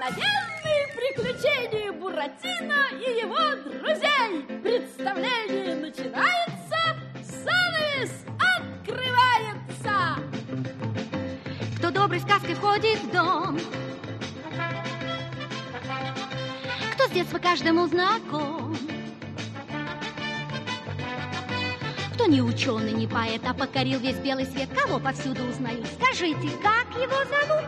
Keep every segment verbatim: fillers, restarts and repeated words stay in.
Обыкновенные приключения Буратино и его друзей. Представление начинается, занавес открывается. Кто доброй сказкой входит в дом, кто с детства каждому знаком, кто не ученый, не поэт, а покорил весь белый свет, кого повсюду узнают. Скажите, как его зовут?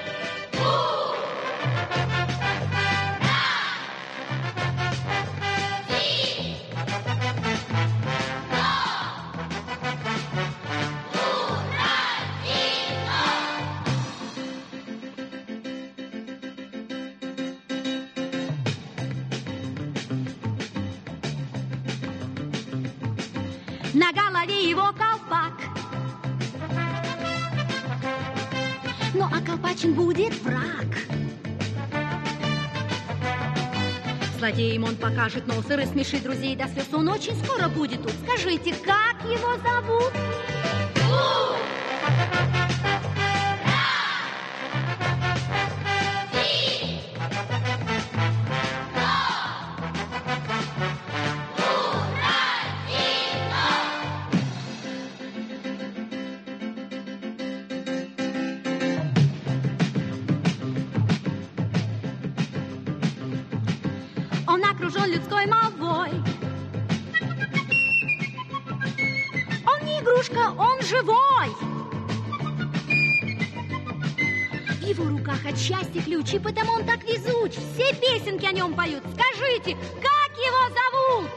На голове его колпак, ну а колпачен будет враг. Злодеям он покажет нос и рассмешит друзей до слез. Он очень скоро будет тут. Скажите, как его зовут? Он окружен людской молвой. Он не игрушка, он живой. В его руках от счастья ключи, потому он так везуч. Все песенки о нем поют. Скажите, как его зовут?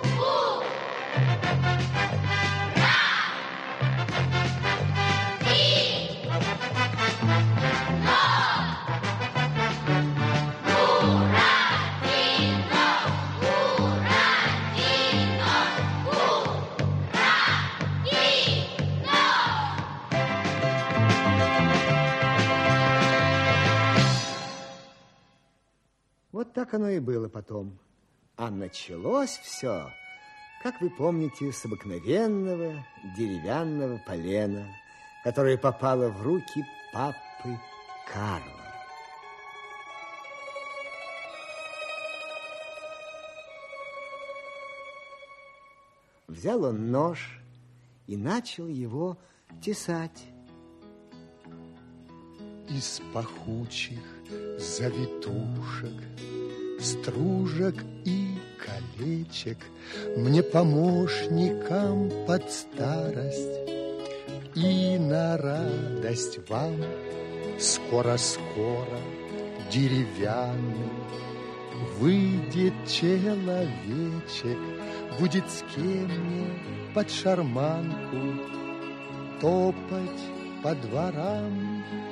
Вот так оно и было потом. А началось все, как вы помните, с обыкновенного деревянного полена, которое попало в руки папы Карла. Взял он нож и начал его тесать. Из пахучих завитушек, стружек и колечек мне помощникам под старость и на радость вам скоро-скоро деревянный выйдет человечек, будет с кем мне под шарманку топать по дворам.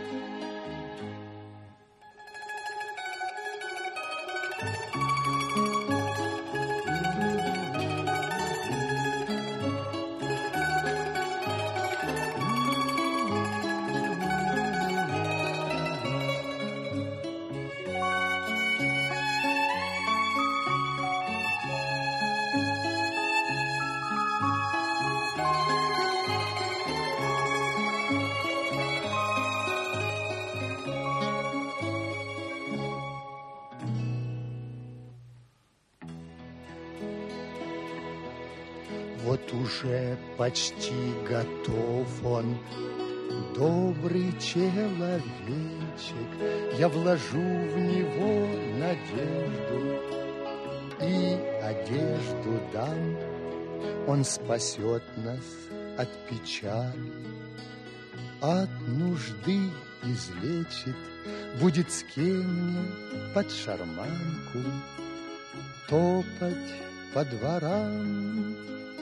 Вот уже почти готов он, добрый человечек. Я вложу в него надежду и одежду дам. Он спасет нас от печали, от нужды излечит, будет с кем мне под шарманку топать по дворам.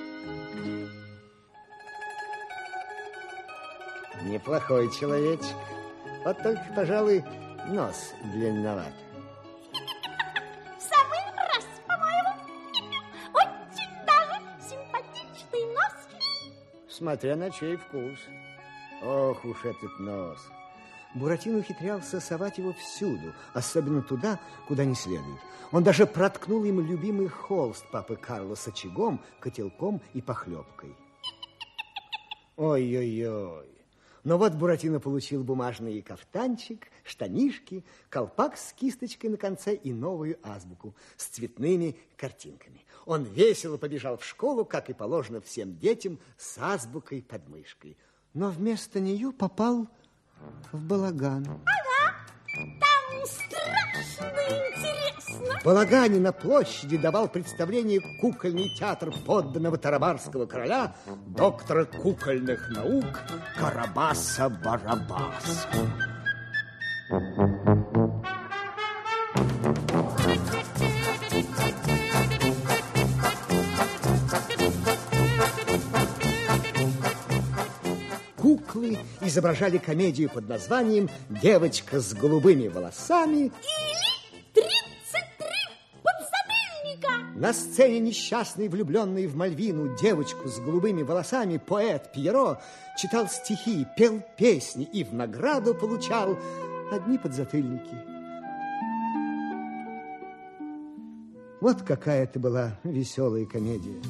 Неплохой человечек. Вот только, пожалуй, нос длинноват. В самый раз, по-моему. Очень даже симпатичный нос. Смотря на чей вкус. Ох уж этот нос. Буратино ухитрялся совать его всюду, особенно туда, куда не следует. Он даже проткнул им любимый холст папы Карла с очагом, котелком и похлебкой. Ой-ой-ой. Но вот Буратино получил бумажный кафтанчик, штанишки, колпак с кисточкой на конце и новую азбуку с цветными картинками. Он весело побежал в школу, как и положено всем детям, с азбукой под мышкой. Но вместо нее попал в балаган. Ага, там страшно интересно. В балагане на площади давал представление кукольный театр подданного тарабарского короля, доктора кукольных наук Карабаса-Барабаса. Куклы изображали комедию под названием «Девочка с голубыми волосами» или «тридцать три подзабыльника». На сцене несчастный, влюбленный в Мальвину девочку с голубыми волосами поэт Пьеро читал стихи, пел песни и в награду получал одни подзатыльники. Вот какая это была веселая комедия.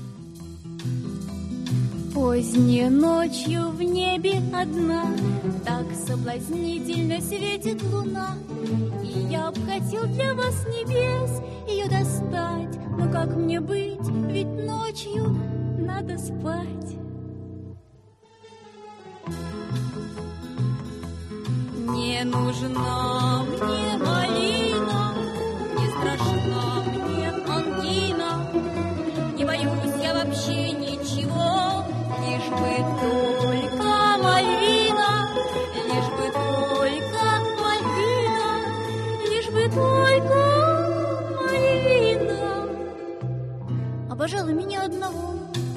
Поздней ночью в небе одна так соблазнительно светит луна, и я б хотел для вас с небес ее достать, но как мне быть, ведь ночью надо спать. Не нужна мне малина, не страшна мне ангина, не боюсь я вообще ничего, лишь бы только Мальвина, лишь бы только Мальвина, лишь бы только Мальвина обожала меня одного.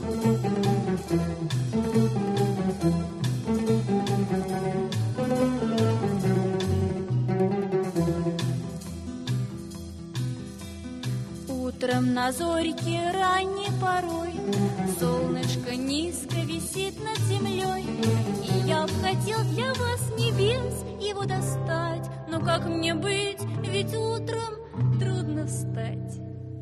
Утром на зорьке ранней порой солнышко низко висит над землей, и я б хотел для вас с небес его достать, но как мне быть, ведь утром трудно встать.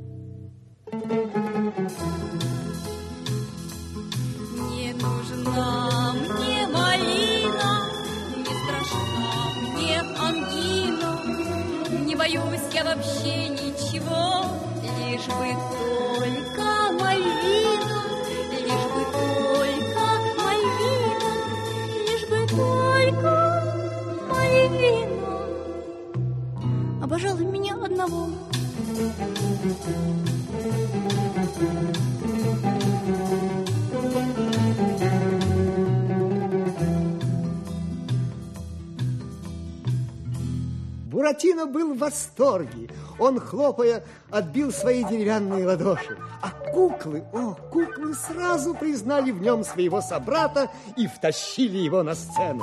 Не нужна мне малина, не страшна мне ангина, не боюсь я вообще ничего, лишь бы только Мальвина, лишь бы только Мальвина, лишь бы только Мальвина обожала меня одного. Буратино был в восторге. Он, хлопая, отбил свои деревянные ладоши. А куклы, о, куклы сразу признали в нем своего собрата и втащили его на сцену.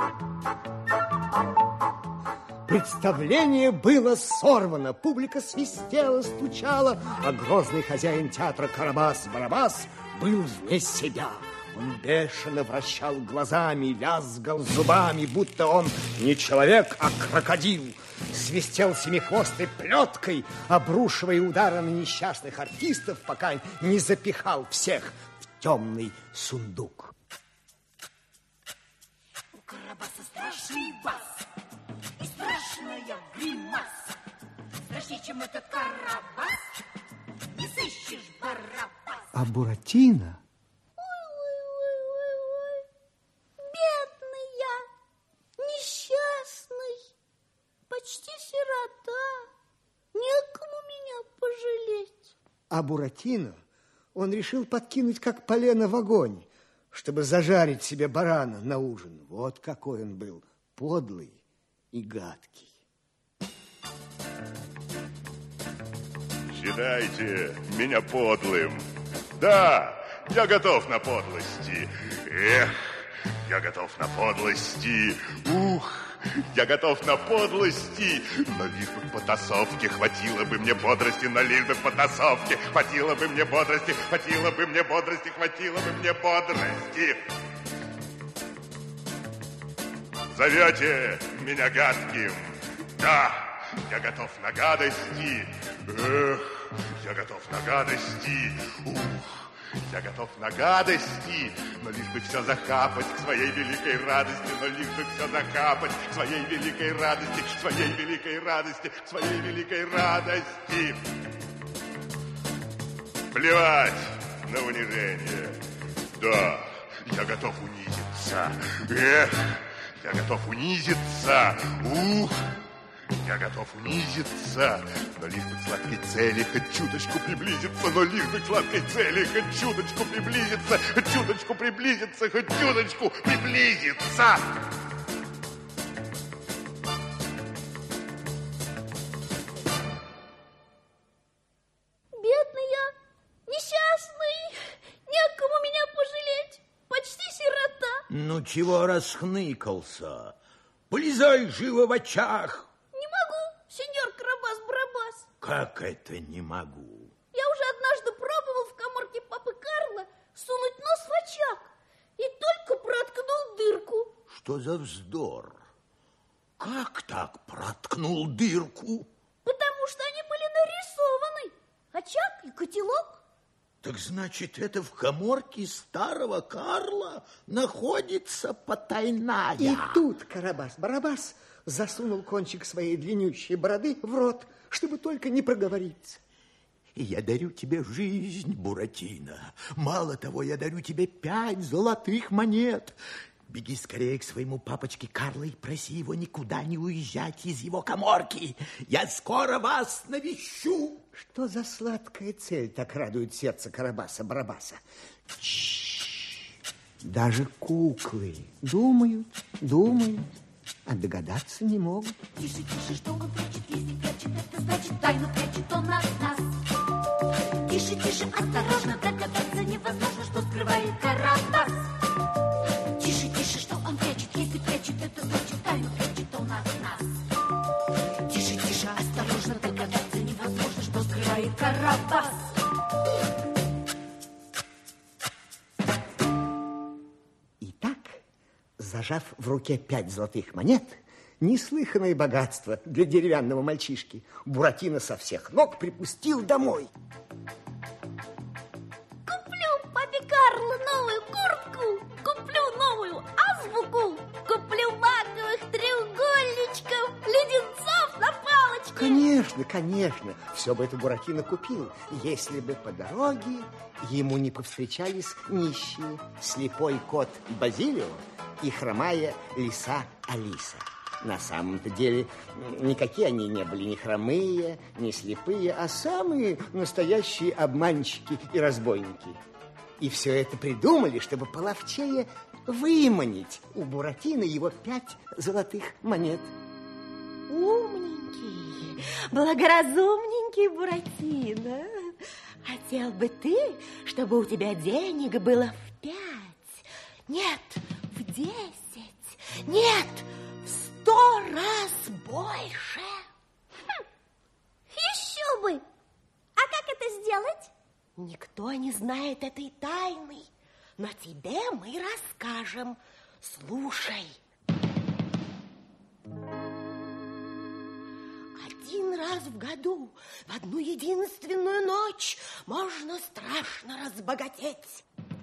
Представление было сорвано. Публика свистела, стучала, а грозный хозяин театра Карабас-Барабас был вне себя. Он бешено вращал глазами, лязгал зубами, будто он не человек, а крокодил. Свистел семихвостой плеткой, обрушивая удары на несчастных артистов, пока не запихал всех в темный сундук. У Карабаса страшный бас и страшная гримаса. Страшнее, чем этот Карабас, не сыщешь Барабас. А Буратино... Бедный я, несчастный, почти сирота, некому меня пожалеть. А Буратино, он решил подкинуть как полено в огонь, чтобы зажарить себе барана на ужин. Вот какой он был, подлый и гадкий. Считайте меня подлым. Да, я готов на подлости. Эх, я готов на подлости. Ух, я готов на подлости. Но лишь бы в потасовке хватило бы мне бодрости, но лишь бы в потасовке хватило бы мне бодрости, хватило бы мне бодрости, хватило бы мне бодрости. Зовете меня гадким? Да, я готов на гадости. Эх, я готов на гадости. Ух, я готов на гадости, но лишь бы все захапать к своей великой радости, но лишь бы все захапать к своей великой радости, к своей великой радости, к своей великой радости. Плевать на унижение. Да, я готов унизиться. Эх, я готов унизиться. Ух, я готов унизиться. Но лишь бы к сладкой цели хоть чуточку приблизиться, но лишь бы к сладкой цели хоть чуточку приблизиться, хоть чуточку приблизиться, хоть чуточку приблизиться. Бедный я, несчастный, некому меня пожалеть, почти сирота. Ну, чего расхныкался? Полезай живо в очаг. Не могу, сеньор Карабас-Барабас. Как это не могу? Я уже однажды пробовал в каморке папы Карла сунуть нос в очаг и только проткнул дырку. Что за вздор? Как так проткнул дырку? Потому что они были нарисованы. Очаг и котелок. Так значит, это в каморке старого Карла находится потайная. И тут Карабас-Барабас засунул кончик своей длиннющей бороды в рот, чтобы только не проговориться. И я дарю тебе жизнь, Буратино. Мало того, я дарю тебе пять золотых монет. Беги скорее к своему папочке Карло и проси его никуда не уезжать из его каморки. Я скоро вас навещу. Что за сладкая цель так радует сердце Карабаса-Барабаса? Даже куклы думают, думают, а догадаться не могут. Тише, тише, что он прячет, если прячет, это значит тайну прячет он от нас. Тише, тише, осторожно, догадаться невозможно, что скрывает Карабас. Тише, тише, что он прячет, если прячет, это значит тайну прячет он от нас. Тише, тише, осторожно, догадаться невозможно, что скрывает Карабас. Итак, зажав в руке пять золотых монет, неслыханное богатство для деревянного мальчишки, Буратино со всех ног припустил домой. Куплю папе Карло новую куртку, куплю новую азбуку, куплю маковых треугольничков, леденцов на палочке. Конечно, конечно, все бы это Буратино купил, если бы по дороге ему не повстречались нищие, слепой кот Базилио и хромая лиса Алиса. На самом-то деле никакие они не были ни хромые, ни слепые, а самые настоящие обманщики и разбойники. И все это придумали, чтобы половчее выманить у Буратино его пять золотых монет. Умненький, благоразумненький Буратино. Хотел бы ты, чтобы у тебя денег было в пять, нет, в десять, нет, в сто раз больше. Хм, еще бы! А как это сделать? Никто не знает этой тайны, но тебе мы расскажем. Слушай. Один раз в году, в одну единственную ночь, можно страшно разбогатеть.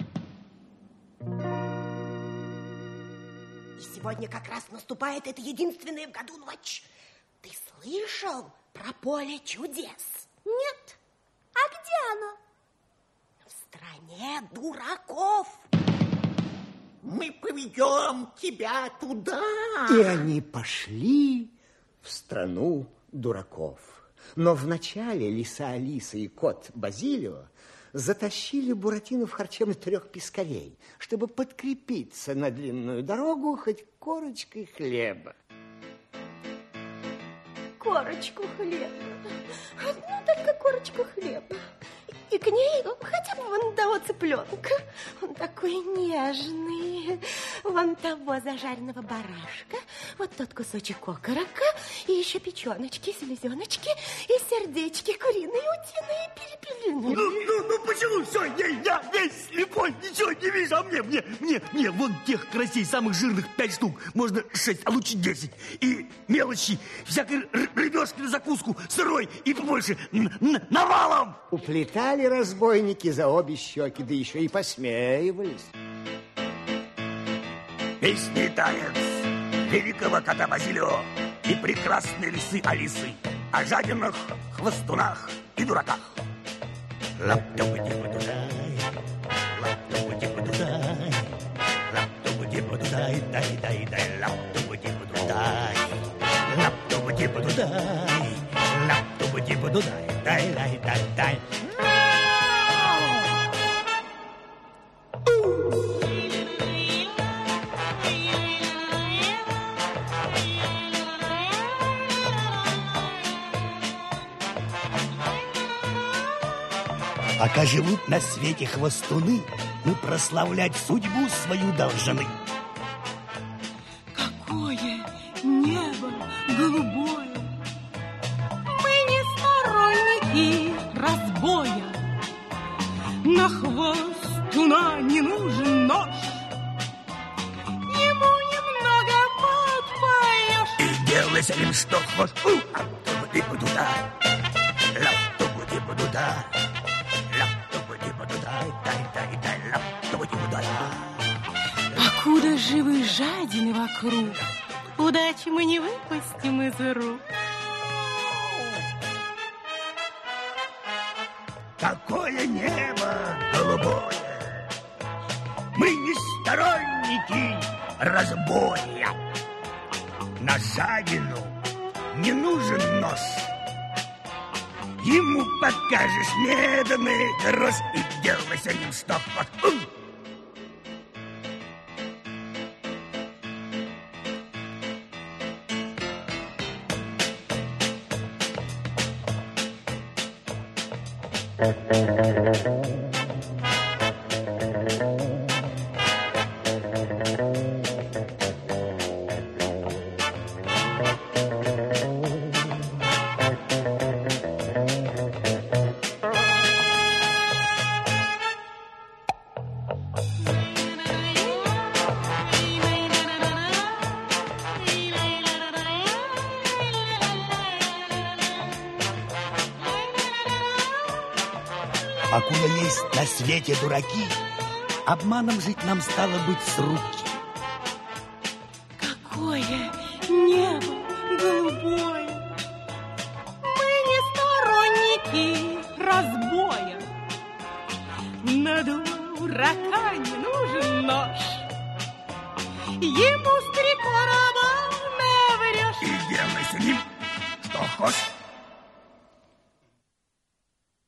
И сегодня как раз наступает эта единственная в году ночь. Ты слышал про поле чудес? Нет. А где оно? В стране дураков. Мы поведем тебя туда. И они пошли в страну дураков. Но вначале лиса Алиса и кот Базилио затащили Буратино в харчевню трех пескарей, чтобы подкрепиться на длинную дорогу хоть корочкой хлеба. Корочку хлеба. Одну только корочку хлеба. И к ней хотя бы вон того цыпленка. Он такой нежный. Вон того зажаренного барашка. Вот тот кусочек окорока. И еще печеночки, селезеночки. И сердечки куриные, утиные, перепелиные. Ну, ну, ну, почему все? Я, я весь слепой, ничего не вижу. А мне, мне, мне, мне, вон тех карасей, самых жирных пять штук. Можно шесть, а лучше десять. И мелочи, всякой рыбешки на закуску, сырой и побольше, навалом. Уплетали хватали разбойники за обе щеки, да еще и посмеивались. Песни и танец великого кота Базилио и прекрасной лисы Алисы о жадинах, хвостунах и дураках. Лап-топа-типа-дудай, лап-топа-типа-дудай, лап-топа-типа-дудай, дай-дай-дай, лап-топа-типа-дудай, лап-топа-типа-дудай, лап-топа-типа-дудай, дай-дай-дай-дай. Пока живут на свете хвостуны, мы прославлять судьбу свою должны. Какое небо голубое! Мы не сторонники разбоя. На хвостуна не нужен нож. Ему немного подпоешь. И делай с ним что хвост. Лап-топа-типа-туда, лап-топа-типа-туда. Покуда живы жадины вокруг, удачи мы не выпустим из рук. Какое небо голубое! Мы не сторонники разбоя. На жадину не нужен нож. Ему покажешь медный грош и делай с ним что хочешь. Покуда есть на свете дураки, обманом жить нам стало быть с руки. Какое небо голубое! Мы не сторонники разбоя. На дурака не нужен нож. Ему с три короба наврешь. И делай с ним что хочешь.